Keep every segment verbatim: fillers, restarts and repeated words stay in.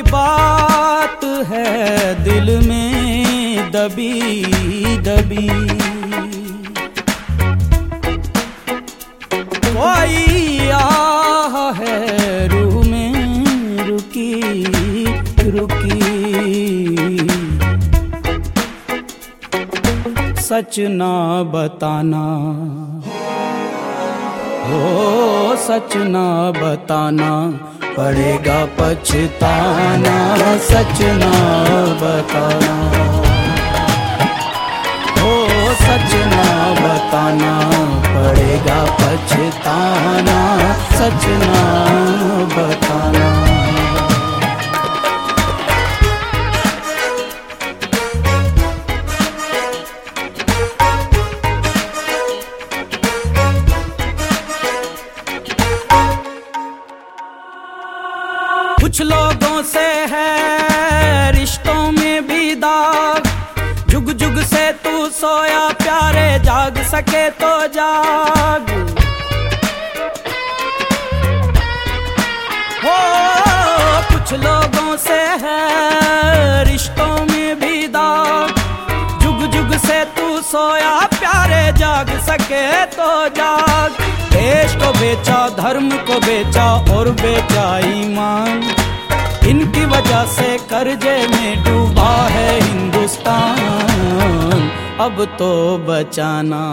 बात है दिल में दबी दबी, कोई आह है रूह में रुकी रुकी। सच ना बताना हो, सच ना बताना पड़ेगा पछताना, सच ना बताना हो, सच ना बताना पड़ेगा पछताना, सच ना बताना। कुछ लोगों से है रिश्तों में भी दाग, जुग जुग से तू सोया प्यारे जाग सके तो जाग। हो कुछ लोगों से है रिश्तों में भी दाग, जुग जुग से तू सोया प्यारे जाग सके तो जाग। देश को बेचा, धर्म को बेचा और बेचा ईमान, इनकी वजह से कर्जे में डूबा है हिंदुस्तान। अब तो बचाना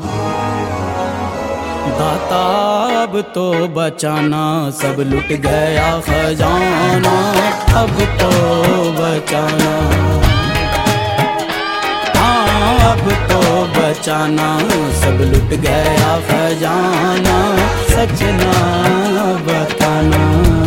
दाता, अब तो बचाना, सब लुट गया खजाना, अब तो बचाना, हाँ अब तो बचाना, सब लुट गया खजाना, सच ना बताना।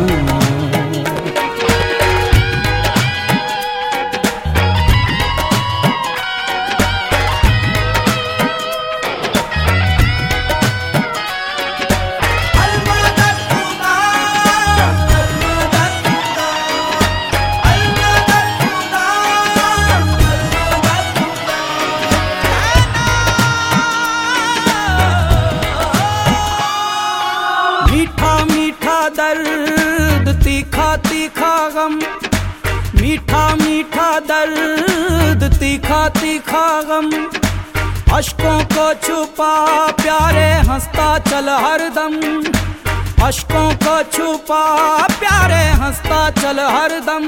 मीठा मीठा दर्द तीखा तीखा गम, मीठा मीठा दर्द तीखा तीखा गम, अश्कों को छुपा प्यारे हंसता चल हरदम, अश्कों को छुपा प्यारे हंसता चल हरदम।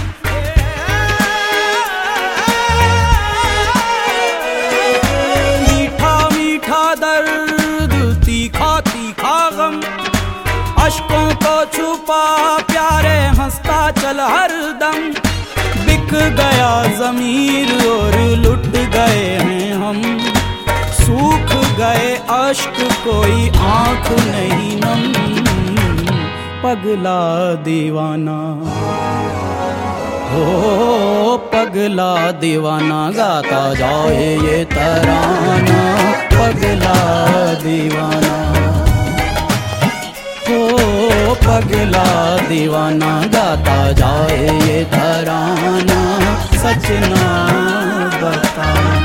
मीठा मीठा दर्द तीखा तीखा गम, अश्कों को छुपा प्यारे हंसता चल हरदम। बिक गया ज़मीर और लुट गए हैं हम, सूख गए अश्क कोई आँख नहीं नम। पगला दीवाना हो, पगला दीवाना गाता जाए ये तराना, पगला दीवाना हो, पगला दीवाना गाता जाए ये तराना, सच ना बताना।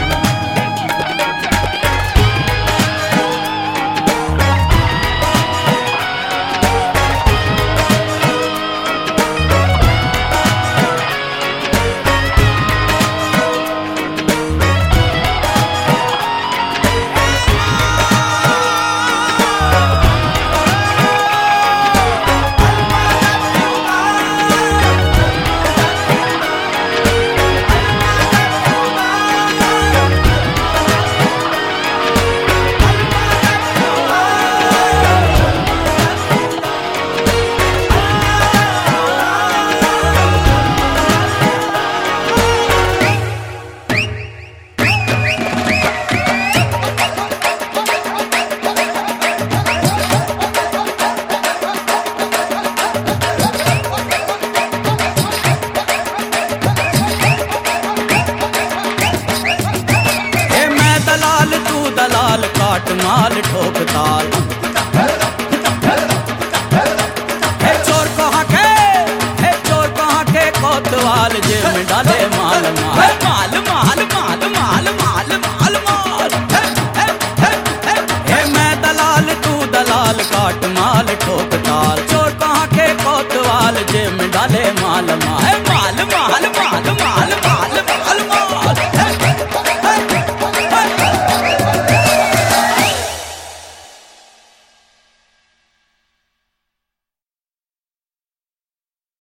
काट माल ठोक ताल, हे चोर कहाँ के, हे चोर कहाँ के कोतवाल जेब में डाले माल माल।